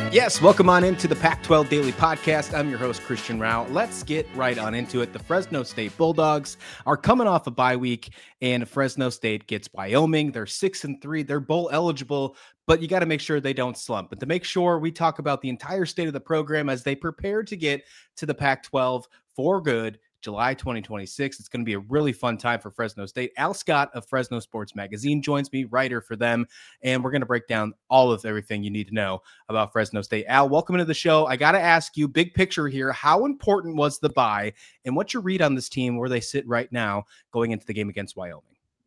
Yes, welcome on into the Pac-12 Daily Podcast. I'm your host, Christian Rao. Let's get right on into it. The Fresno State Bulldogs are coming off a bye week, and Fresno State gets Wyoming. They're 6-3. They're bowl eligible, but you got to make sure they don't slump. But to make sure, we talk about the entire state of the program as they prepare to get to the Pac-12 for good. July 2026. It's going to be a really fun time for Fresno State. Al Scott of Fresno Sports Magazine joins me, writer for them, and we're going to break down all of everything you need to know about Fresno State. Al, welcome to the show. I got to ask you, big picture here, how important was the bye, and what's your read on this team where they sit right now going into the game against Wyoming?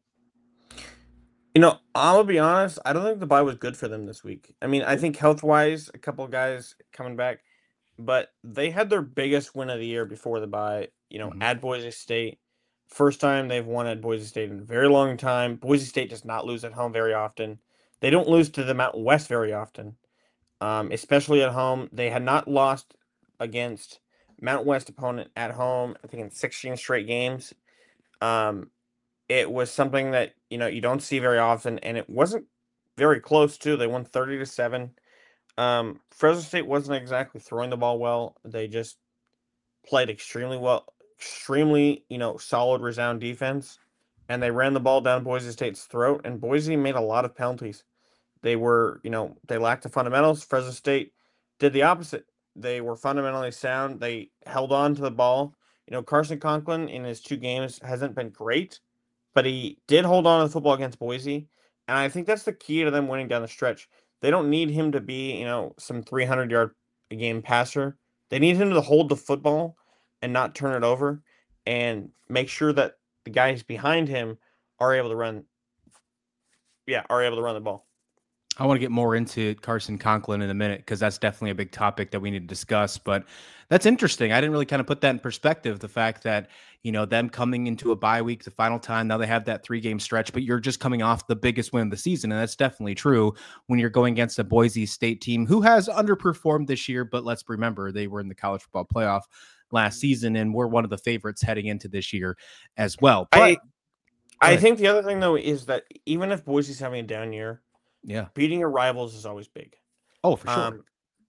I'm gonna be honest. I don't think the bye was good for them this week. I mean, I think health-wise, a couple of guys coming back, but they had their biggest win of the year before the bye, at Boise State. First time they've won at Boise State in a very long time. Boise State does not lose at home very often. They don't lose to the Mountain West very often, especially at home. They had not lost against Mountain West opponent at home, I think in 16 straight games. Um, it was something that, you don't see very often, and it wasn't very close too. They won 30-7. Fresno State wasn't exactly throwing the ball well. They just played extremely well, extremely, solid resound defense, and they ran the ball down Boise State's throat, and Boise made a lot of penalties. They were, they lacked the fundamentals. Fresno State did the opposite. They were fundamentally sound. They held on to the ball. Carson Conklin in his 2 games hasn't been great, but he did hold on to the football against Boise, and I think that's the key to them winning down the stretch. They don't need him to be, some 300-yard a game passer. They need him to hold the football and not turn it over, and make sure that the guys behind him are able to run. Yeah, are able to run the ball. I want to get more into Carson Conklin in a minute because that's definitely a big topic that we need to discuss. But that's interesting. I didn't really kind of put that in perspective. The fact that, them coming into a bye week, the final time, now they have that 3-game stretch, but you're just coming off the biggest win of the season. And that's definitely true when you're going against a Boise State team who has underperformed this year. But let's remember, they were in the college football playoff last season and we're one of the favorites heading into this year as well. But I think the other thing, though, is that even if Boise's having a down year, yeah, beating your rivals is always big. oh, for sure.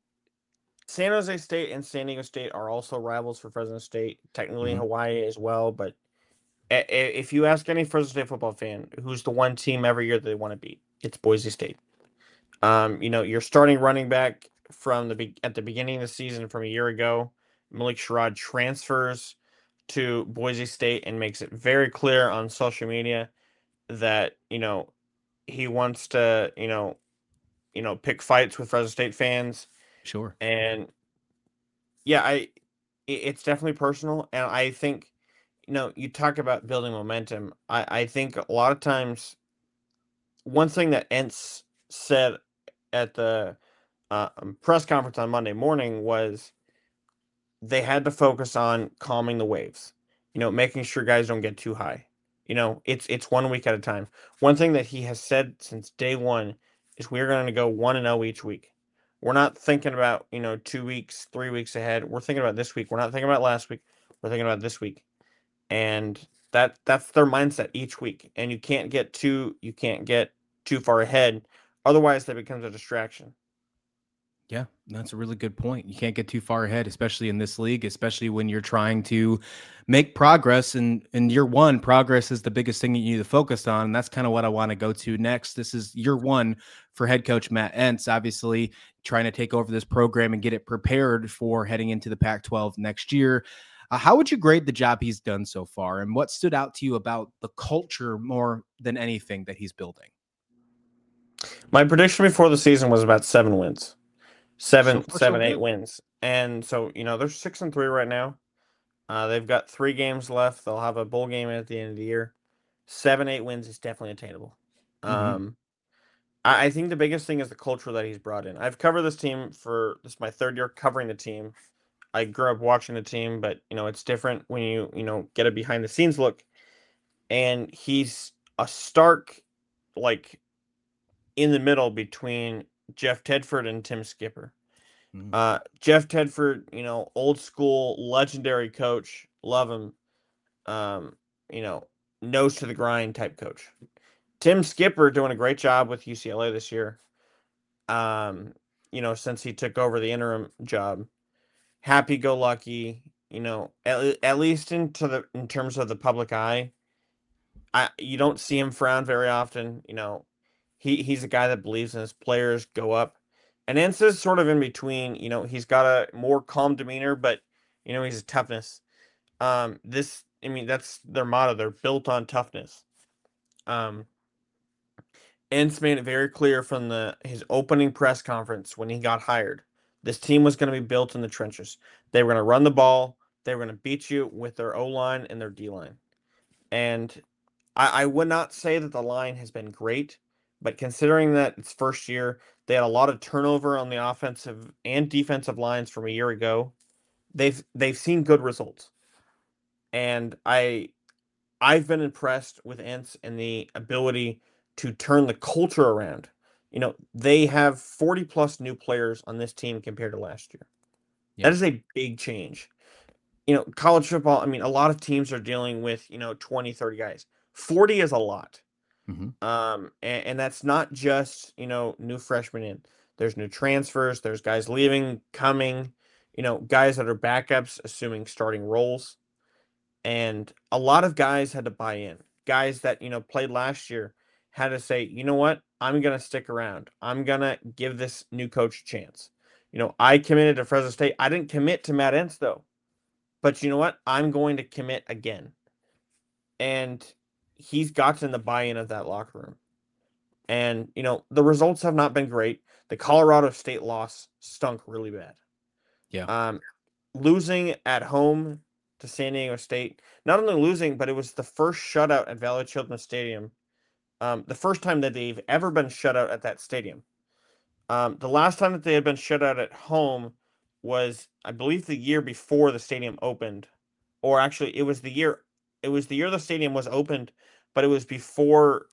San Jose State and San Diego State are also rivals for Fresno State, technically Mhm. Hawaii as well. But if you ask any Fresno State football fan who's the one team every year that they want to beat, it's Boise State. Your starting running back at the beginning of the season from a year ago, Malik Sherrod, transfers to Boise State and makes it very clear on social media that he wants to pick fights with Fresno State fans. Sure. And yeah, it's definitely personal, and I think you talk about building momentum. I think a lot of times one thing that Entz said at the press conference on Monday morning was they had to focus on calming the waves, making sure guys don't get too high. It's 1 week at a time. One thing that he has said since day one is we're going to go 1-0 each week. We're not thinking about, 2 weeks, 3 weeks ahead. We're thinking about this week. We're not thinking about last week. We're thinking about this week. And that's their mindset each week. And you can't get too far ahead. Otherwise that becomes a distraction. Yeah, that's a really good point. You can't get too far ahead, especially in this league, especially when you're trying to make progress. And in year one, progress is the biggest thing you need to focus on. And that's kind of what I want to go to next. This is year one for head coach Matt Entz, obviously trying to take over this program and get it prepared for heading into the Pac-12 next year. How would you grade the job he's done so far? And what stood out to you about the culture more than anything that he's building? My prediction before the season was about 7 wins. So Seven, far, so seven, eight good. wins. And so, they're 6-3 right now. They've got 3 games left. They'll have a bowl game at the end of the year. 7-8 wins is definitely attainable. Mm-hmm. I think the biggest thing is the culture that he's brought in. I've covered this team this is my 3rd year covering the team. I grew up watching the team, but it's different when you get a behind the scenes look. And he's a stark, like, in the middle between Jeff Tedford and Tim Skipper. Mm-hmm. Jeff Tedford, old school, legendary coach. Love him. Um, you know, nose to the grind type coach. Tim Skipper doing a great job with UCLA this year. Um, since he took over the interim job. Happy-go-lucky, at least in terms of the public eye. You don't see him frown very often. He's a guy that believes in his players go up. And Ince is sort of in between. He's got a more calm demeanor, but he's a toughness. That's their motto. They're built on toughness. Ince made it very clear from his opening press conference when he got hired. This team was going to be built in the trenches. They were going to run the ball. They were going to beat you with their O-line and their D-line. And I would not say that the line has been great, but considering that it's first year, they had a lot of turnover on the offensive and defensive lines from a year ago. They've seen good results. And I've been impressed with Ince and the ability to turn the culture around. They have 40 plus new players on this team compared to last year. Yeah. That is a big change. College football, a lot of teams are dealing with, 20, 30 guys. 40 is a lot. And that's not just, new freshmen in. There's new transfers, there's guys leaving, coming, guys that are backups, assuming starting roles. And a lot of guys had to buy in. Guys that, played last year had to say, you know what? I'm going to stick around. I'm going to give this new coach a chance. I committed to Fresno State. I didn't commit to Matt Entz, though. But you know what? I'm going to commit again. And he's gotten the buy-in of that locker room. And, the results have not been great. The Colorado State loss stunk really bad. Yeah. Losing at home to San Diego State, not only losing, but it was the first shutout at Valley Children's Stadium. The first time that they've ever been shut out at that stadium. The last time that they had been shut out at home was, I believe, the year before the stadium opened. Or actually, it was the year the stadium was opened, but it was before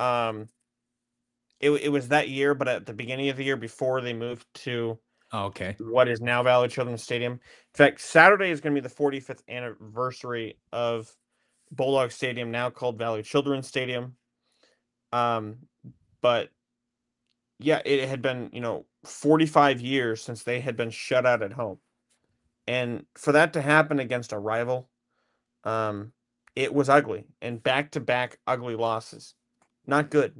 it was that year, but at the beginning of the year before they moved to what is now Valley Children's Stadium. In fact, Saturday is going to be the 45th anniversary of Bulldog Stadium, now called Valley Children's Stadium. But yeah, it had been, 45 years since they had been shut out at home. And for that to happen against a rival, it was ugly. And back-to-back ugly losses. Not good.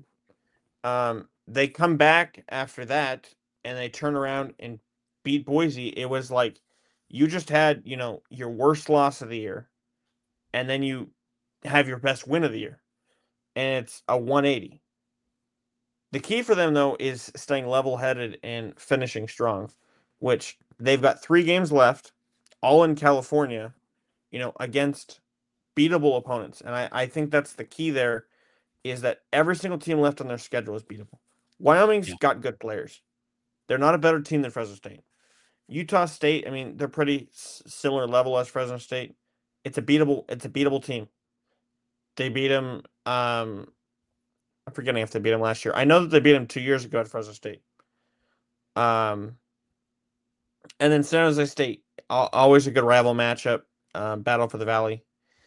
They come back after that, and they turn around and beat Boise. It was like you just had, your worst loss of the year, and then you have your best win of the year. And it's a 180. The key for them, though, is staying level-headed and finishing strong, which they've got 3 games left, all in California, against beatable opponents. And I think that's the key there, is that every single team left on their schedule is beatable. Wyoming's got good players. They're not a better team than Fresno State. Utah State, they're pretty similar level as Fresno State. It's a beatable team. They beat them. I'm forgetting if they beat them last year. I know that they beat them 2 years ago at Fresno State. And then San Jose State, always a good rival matchup. Battle for the Valley.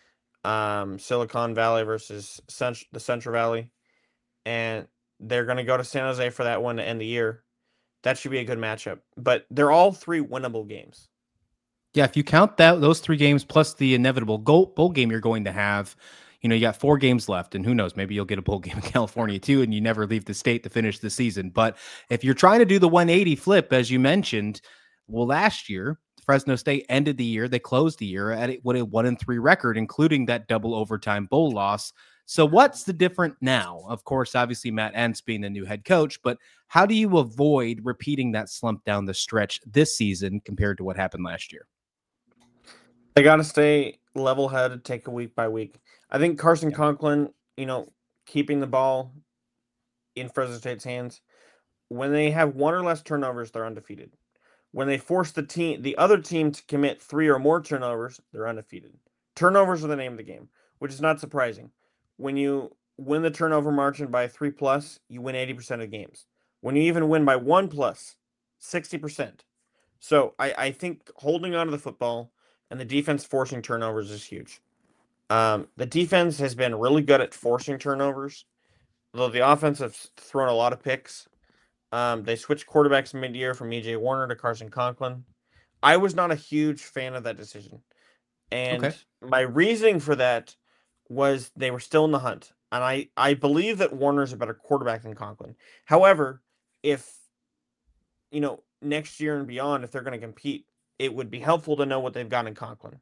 Silicon Valley versus the Central Valley. And they're going to go to San Jose for that one to end the year. That should be a good matchup. But they're all 3 winnable games. Yeah, if you count those 3 games plus the inevitable bowl game you're going to have, you got 4 games left, and who knows, maybe you'll get a bowl game in California too, and you never leave the state to finish the season. But if you're trying to do the 180 flip, as you mentioned, well, last year, Fresno State ended the year, they closed the year at a 1-3 record, including that double overtime bowl loss. So what's the different now? Of course, obviously Matt Entz being the new head coach, but how do you avoid repeating that slump down the stretch this season compared to what happened last year? They got to stay level-headed, take it week by week. I think Carson Conklin, keeping the ball in Fresno State's hands, when they have 1 or less turnovers, they're undefeated. When they force the other team to commit 3 or more turnovers, they're undefeated. Turnovers are the name of the game, which is not surprising. When you win the turnover margin by 3+, you win 80% of games. When you even win by 1+, 60%. So I think holding on to the football and the defense forcing turnovers is huge. The defense has been really good at forcing turnovers, though the offense has thrown a lot of picks. They switched quarterbacks mid-year from EJ Warner to Carson Conklin. I was not a huge fan of that decision. Okay. And my reasoning for that was they were still in the hunt. And I believe that Warner's a better quarterback than Conklin. However, if, next year and beyond, if they're going to compete, it would be helpful to know what they've got in Conklin.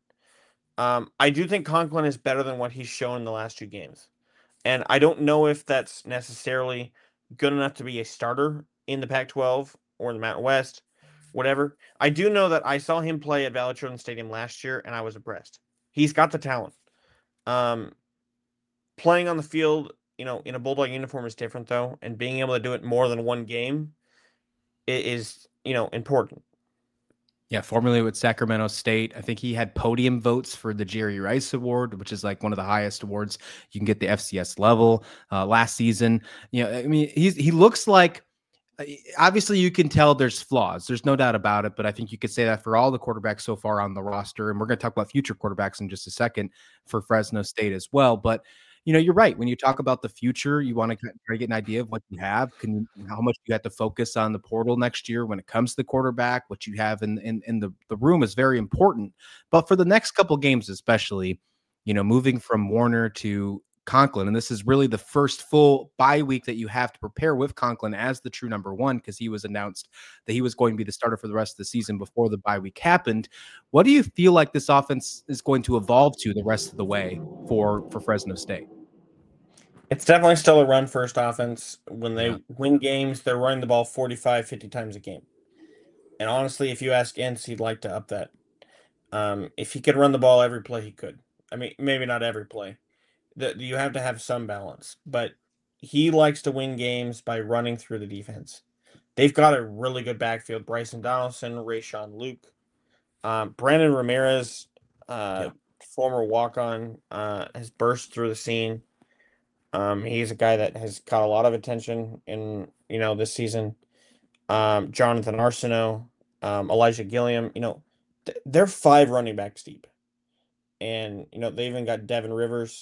I do think Conklin is better than what he's shown in the last 2 games. And I don't know if that's necessarily good enough to be a starter in the Pac-12 or the Mountain West, whatever. I do know that I saw him play at Valley Children's Stadium last year, and I was impressed. He's got the talent. Um, Playing on the field, in a Bulldog uniform is different, though, and being able to do it more than one game is, important. Yeah, formerly with Sacramento State. I think he had podium votes for the Jerry Rice Award, which is like one of the highest awards you can get the FCS level last season. I mean, he looks like obviously you can tell there's flaws. There's no doubt about it, but I think you could say that for all the quarterbacks so far on the roster. And we're going to talk about future quarterbacks in just a second for Fresno State as well. But you're right. When you talk about the future, you want to try to get an idea of what you have. How much you have to focus on the portal next year when it comes to the quarterback. What you have in the room is very important. But for the next couple games, especially, moving from Warner to Conklin, and this is really the first full bye week that you have to prepare with Conklin as the true number one, because he was announced that he was going to be the starter for the rest of the season before the bye week happened. What do you feel like this offense is going to evolve to the rest of the way for Fresno State? It's definitely still a run-first offense. When Yeah. they win games, they're running the ball 45, 50 times a game. And honestly, if you ask Ince, he'd like to up that. If he could run the ball every play, he could. I mean, maybe not every play. You have to have some balance, but he likes to win games by running through the defense. They've got a really good backfield. Bryson Donaldson, Rayshawn Luke, Brandon Ramirez, Yeah. former walk-on, has burst through the scene. He's a guy that has caught a lot of attention in this season. Jonathan Arsenault, Elijah Gilliam. They're 5 running backs deep, and they even got Devin Rivers.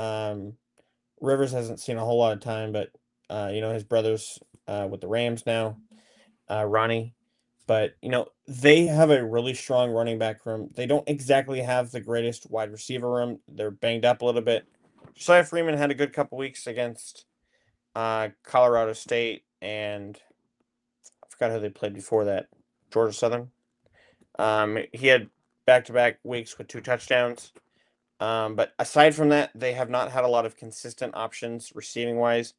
Rivers hasn't seen a whole lot of time, but his brother's with the Rams now, Ronnie. But they have a really strong running back room. They don't exactly have the greatest wide receiver room. They're banged up a little bit. Josiah Freeman had a good couple weeks against Colorado State, and I forgot who they played before that. Georgia Southern. He had back-to-back weeks with 2 touchdowns. But aside from that, they have not had a lot of consistent options receiving wise.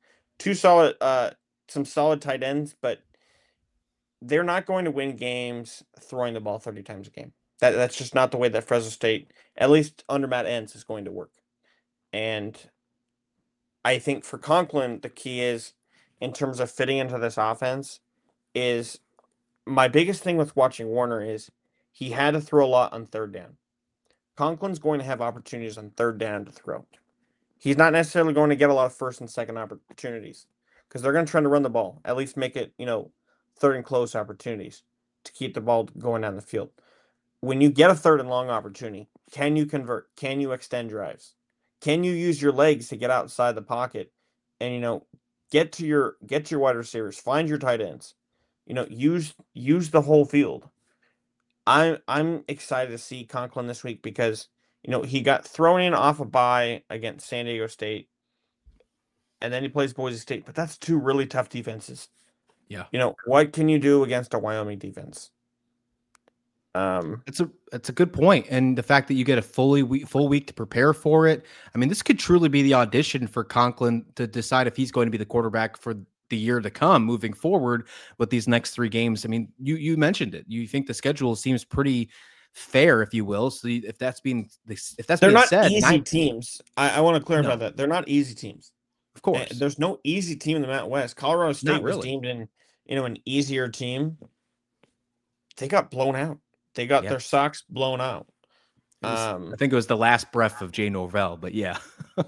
Some solid tight ends, but they're not going to win games throwing the ball 30 times a game. That's just not the way that Fresno State, at least under Matt Entz, is going to work. And I think for Conklin, the key is, in terms of fitting into this offense, is my biggest thing with watching Warner is he had to throw a lot on third down. Conklin's going to have opportunities on third down to throw. He's not necessarily going to get a lot of first and second opportunities because they're going to try to run the ball, at least make it, third and close opportunities to keep the ball going down the field. When you get a third and long opportunity, can you convert? Can you extend drives? Can you use your legs to get outside the pocket and get to your wide receivers, find your tight ends, use the whole field. I'm excited to see Conklin this week because he got thrown in off a bye against San Diego State, and then he plays Boise State. But that's 2 really tough defenses. Yeah. What can you do against a Wyoming defense? It's a good point, and the fact that you get a full week to prepare for it. I mean, this could truly be the audition for Conklin to decide if he's going to be the quarterback for the year to come, moving forward with these next 3 games. I mean, you mentioned it. You think the schedule seems pretty fair, if you will. So if that's being they're not said, easy teams. I want to clarify No. that they're not easy teams. Of course, there's no easy team in the Mountain West. Colorado State not was really. deemed an easier team. They got blown out. They got their socks blown out. I think it was the last breath of Jay Norvell, but yeah.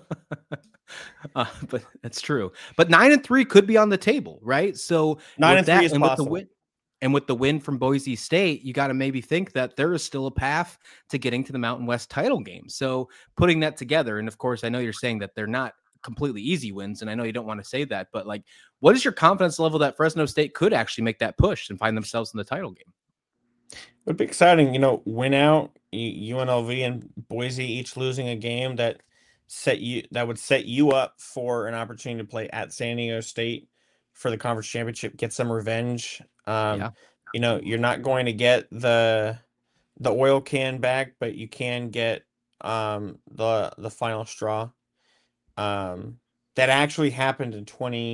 But that's true. But 9-3 could be on the table, right? So 9-3 is possible. With the win from Boise State, you got to maybe think that there is still a path to getting to the Mountain West title game. So putting that together, and of course, I know you're saying that they're not completely easy wins. And I know you don't want to say that, but like, what is your confidence level that Fresno State could actually make that push and find themselves in the title game? It would be exciting, win out, UNLV and Boise each losing a game that would set you up for an opportunity to play at San Diego State for the conference championship, get some revenge. Yeah. You're not going to get the oil can back, but you can get the final straw. That actually happened in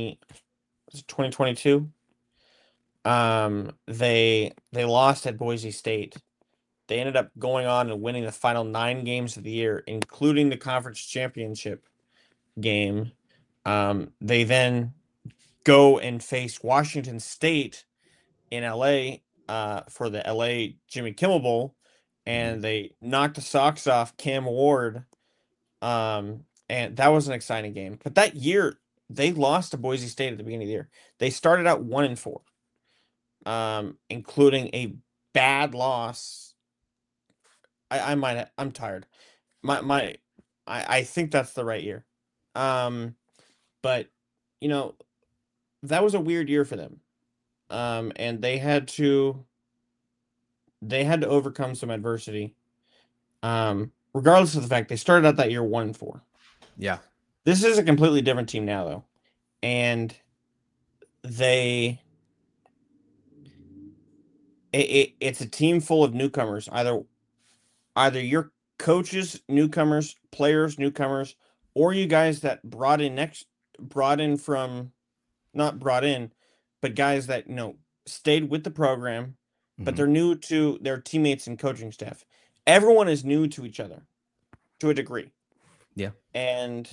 2022. They lost at Boise State. They ended up going on and winning the final 9 games of the year, including the conference championship game. They then go and face Washington State in LA for the LA Jimmy Kimmel Bowl, and they knocked the socks off Cam Ward. And that was an exciting game. But that year, they lost to Boise State at the beginning of the year. They started out 1-4, including a bad loss. I'm tired. I think that's the right year. But that was a weird year for them. And they had to overcome some adversity. Regardless of the fact they started out that year 1-4. Yeah. This is a completely different team now, though. And it's a team full of newcomers. Either your coaches, newcomers, players, newcomers, or you guys that not brought in, but guys that, stayed with the program, but they're new to their teammates and coaching staff. Everyone is new to each other to a degree. Yeah. And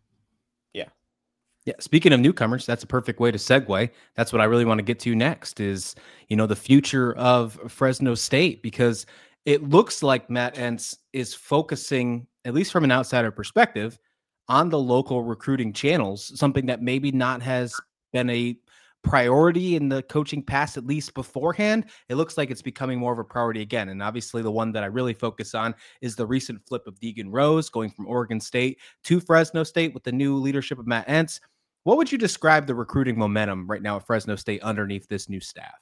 yeah. Speaking of newcomers, that's a perfect way to segue. That's what I really want to get to next is, the future of Fresno State, because it looks like Matt Entz is focusing, at least from an outsider perspective, on the local recruiting channels, something that maybe not has been a priority in the coaching past, at least beforehand. It looks like it's becoming more of a priority again. And obviously the one that I really focus on is the recent flip of Deegan Rose going from Oregon State to Fresno State with the new leadership of Matt Entz. What would you describe the recruiting momentum right now at Fresno State underneath this new staff?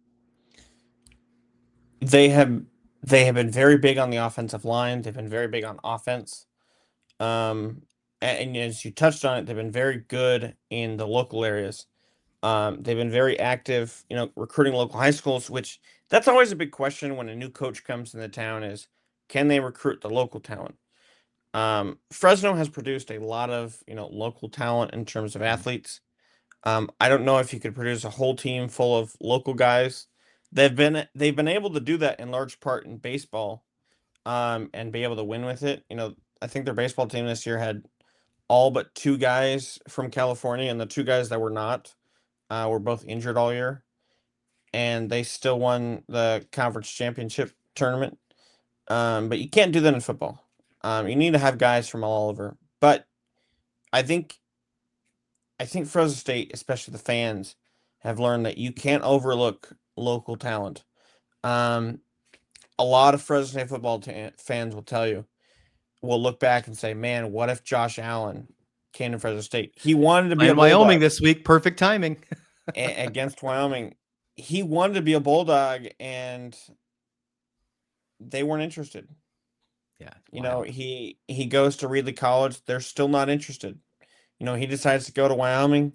They have been very big on the offensive line. They've been very big on offense. And as you touched on it, they've been very good in the local areas. They've been very active, recruiting local high schools, which that's always a big question when a new coach comes in the town is, can they recruit the local talent? Fresno has produced a lot of, local talent in terms of athletes. I don't know if you could produce a whole team full of local guys. They've been able to do that in large part in baseball, and be able to win with it. I think their baseball team this year had all but 2 guys from California, and the 2 guys that were not were both injured all year, and they still won the conference championship tournament. But you can't do that in football. You need to have guys from all over. But I think Fresno State, especially the fans, have learned that you can't overlook local talent. A lot of Fresno State football fans will look back and say, man, what if Josh Allen came to Fresno State? He wanted to be in Wyoming this week. Perfect timing. Against Wyoming. He wanted to be a Bulldog, and they weren't interested. Yeah. He goes to Reedley College. They're still not interested. He decides to go to Wyoming,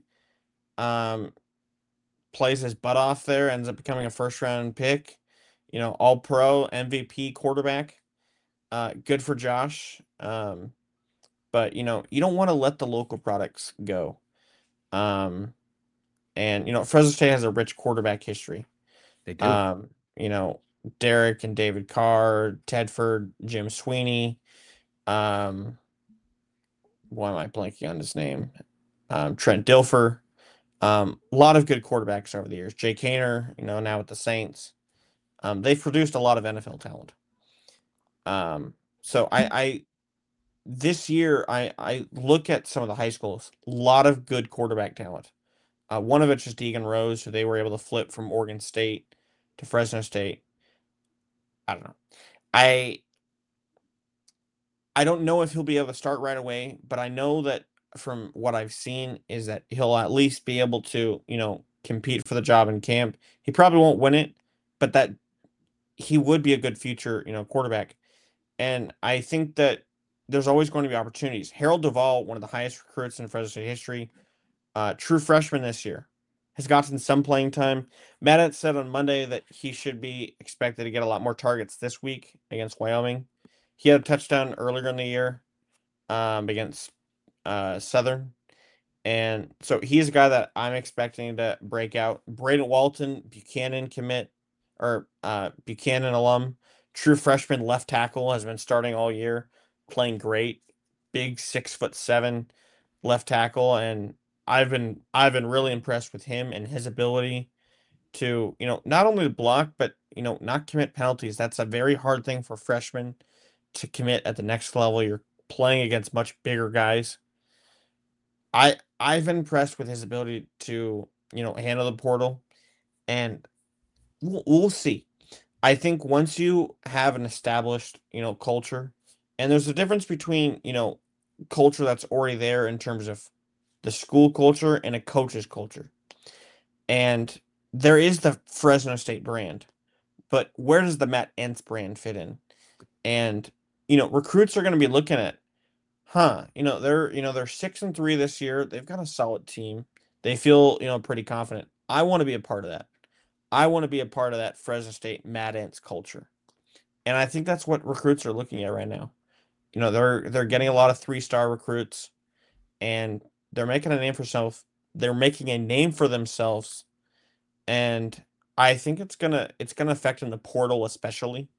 plays his butt off there, ends up becoming a first-round pick, all-pro, MVP quarterback. Good for Josh. But, you don't want to let the local products go. And, Fresno State has a rich quarterback history. They do. Derek and David Carr, Tedford, Jim Sweeney. Why am I blanking on his name? Trent Dilfer. A lot of good quarterbacks over the years. Jay Kaner, now with the Saints. They've produced a lot of NFL talent. So this year, I look at some of the high schools, a lot of good quarterback talent. One of it's just Deegan Rose, who they were able to flip from Oregon State to Fresno State. I don't know. I don't know if he'll be able to start right away, but I know that from what I've seen, is that he'll at least be able to, compete for the job in camp. He probably won't win it, but that he would be a good future, quarterback. And I think that there's always going to be opportunities. Harold Duvall, one of the highest recruits in Fresno State history, true freshman this year, has gotten some playing time. Matt said on Monday that he should be expected to get a lot more targets this week against Wyoming. He had a touchdown earlier in the year against Southern. And so he's a guy that I'm expecting to break out. Braden Walton, Buchanan commit, or Buchanan alum, true freshman left tackle, has been starting all year, playing great. Big 6'7" left tackle, and I've been really impressed with him and his ability to, not only block, but not commit penalties. That's a very hard thing for freshmen to commit at the next level. You're playing against much bigger guys. I've been impressed with his ability to, handle the portal, and we'll see. I think once you have an established, culture, and there's a difference between, culture that's already there in terms of the school culture and a coach's culture. And there is the Fresno State brand, but where does the Matt Entz brand fit in? And, recruits are going to be looking at, they're 6-3 this year. They've got a solid team. They feel, pretty confident. I want to be a part of that. I want to be a part of that Fresno State Mad Ants culture. And I think that's what recruits are looking at right now. They're getting a lot of 3-star recruits, and they're making a name for themselves. They're making a name for themselves, and I think it's gonna affect in the portal, especially,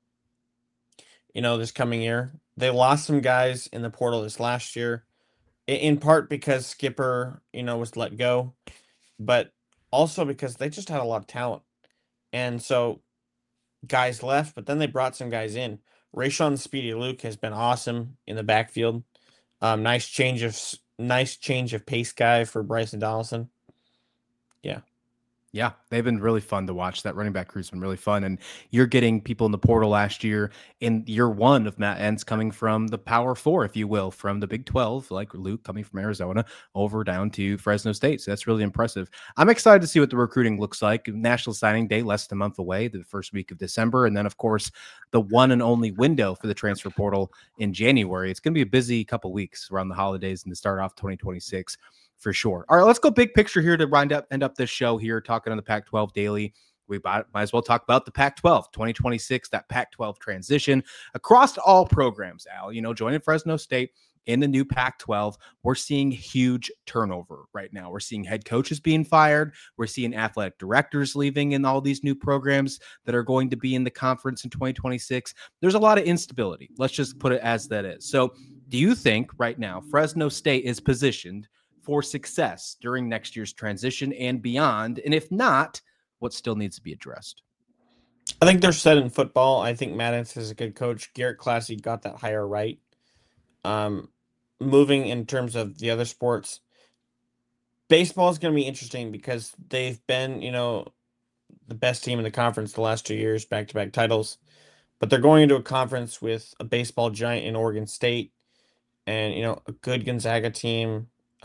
this coming year. They lost some guys in the portal this last year, in part because Skipper, was let go, but also because they just had a lot of talent. And so guys left, but then they brought some guys in. Rayshon Speedy Luke has been awesome in the backfield. Nice change of pace guy for Bryson Donaldson. Yeah. Yeah, they've been really fun to watch. That running back crew's been really fun. And you're getting people in the portal last year in year one of Matt Entz coming from the Power Four, if you will, from the Big 12, like Luke coming from Arizona over down to Fresno State. So that's really impressive. I'm excited to see what the recruiting looks like. National Signing Day, less than a month away, the first week of December. And then, of course, the one and only window for the transfer portal in January. It's going to be a busy couple weeks around the holidays and to start off 2026. For sure. All right, let's go big picture here to end up this show here, talking on the Pac-12 Daily. We might as well talk about the Pac-12 2026, that Pac-12 transition across all programs, Al. Joining Fresno State in the new Pac-12, we're seeing huge turnover right now. We're seeing head coaches being fired. We're seeing athletic directors leaving in all these new programs that are going to be in the conference in 2026. There's a lot of instability. Let's just put it as that is. So do you think right now Fresno State is positioned for success during next year's transition and beyond? And if not, what still needs to be addressed? I think they're set in football. I think Matt Entz is a good coach. Garrett Classy got that hire right. Um, Moving in terms of the other sports, baseball is going to be interesting because they've been, the best team in the conference the last 2 years, back-to-back titles. But they're going into a conference with a baseball giant in Oregon State, and a good Gonzaga team.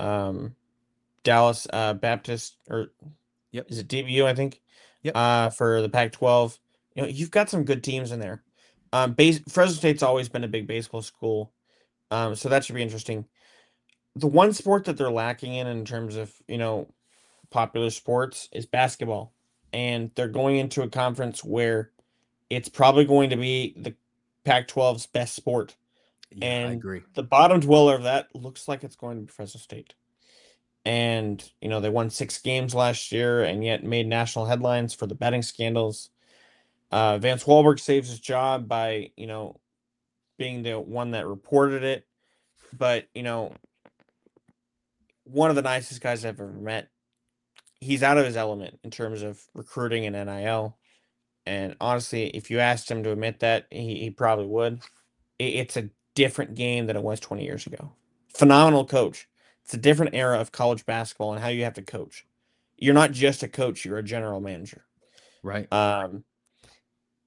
Dallas Baptist, or Yep. is it DBU, I think? Yep. For the Pac-12. You've got some good teams in there. Fresno State's always been a big baseball school. So that should be interesting. The one sport that they're lacking in terms of, popular sports is basketball. And they're going into a conference where it's probably going to be the Pac-12's best sport. Yeah, I And agree. the bottom dweller of that looks like it's going to be Fresno State. And, they won 6 games last year and yet made national headlines for the betting scandals. Vance Wahlberg saves his job by, being the one that reported it. But, one of the nicest guys I've ever met. He's out of his element in terms of recruiting and NIL. And honestly, if you asked him to admit that, he probably would. It's a different game than it was 20 years ago. Phenomenal coach. It's a different era of college basketball and how you have to coach. You're not just a coach, you're a general manager. Right.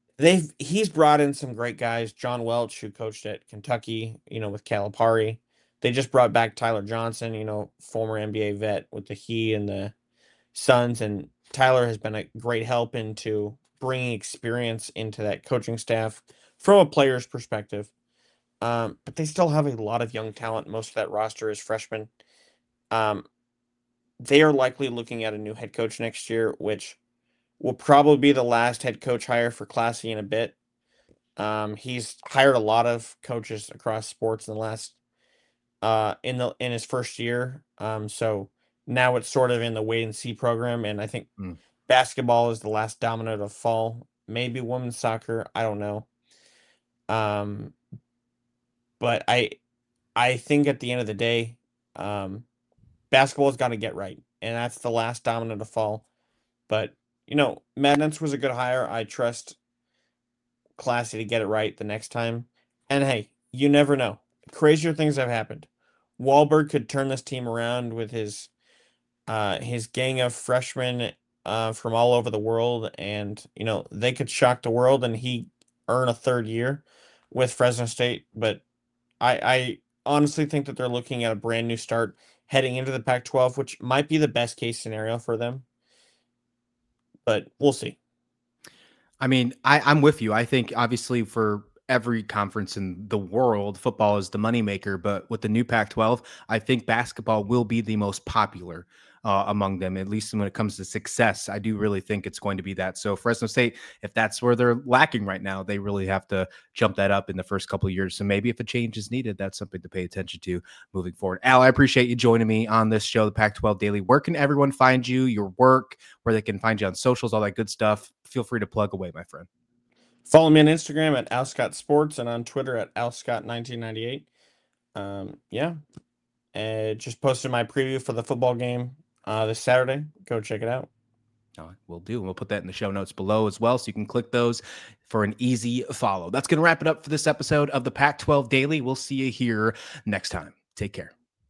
He's brought in some great guys. John Welch, who coached at Kentucky, with Calipari. They just brought back Tyler Johnson, former NBA vet with the Heat and the Suns, and Tyler has been a great help into bringing experience into that coaching staff from a player's perspective. But they still have a lot of young talent. Most of that roster is freshmen. Um, they are likely looking at a new head coach next year, which will probably be the last head coach hire for Classy in a bit. He's hired a lot of coaches across sports in the last in his first year. So now it's sort of in the wait and see program, and I think basketball is the last domino to fall. Maybe women's soccer, I don't know. But I think at the end of the day, basketball's got to get right, and that's the last domino to fall. But Matt Nentz was a good hire. I trust Classy to get it right the next time. And hey, you never know. Crazier things have happened. Wahlberg could turn this team around with his gang of freshmen from all over the world, and they could shock the world, and he earn a third year with Fresno State. But I honestly think that they're looking at a brand new start heading into the Pac-12, which might be the best case scenario for them. But we'll see. I mean, I'm with you. I think obviously for every conference in the world, football is the moneymaker. But with the new Pac-12, I think basketball will be the most popular among them, at least when it comes to success. I do really think it's going to be that. So Fresno State, if that's where they're lacking right now, they really have to jump that up in the first couple of years. So maybe if a change is needed, that's something to pay attention to moving forward. Al, I appreciate you joining me on this show, the Pac-12 Daily. Where can everyone find you, your work, where they can find you on socials, all that good stuff? Feel free to plug away, my friend. Follow me on Instagram at Alscott Sports and on Twitter at Alscott1998. Just posted my preview for the football game this Saturday. Go check it out. We'll do. We'll put that in the show notes below as well, so you can click those for an easy follow. That's going to wrap it up for this episode of the Pac-12 Daily. We'll see you here next time. Take care.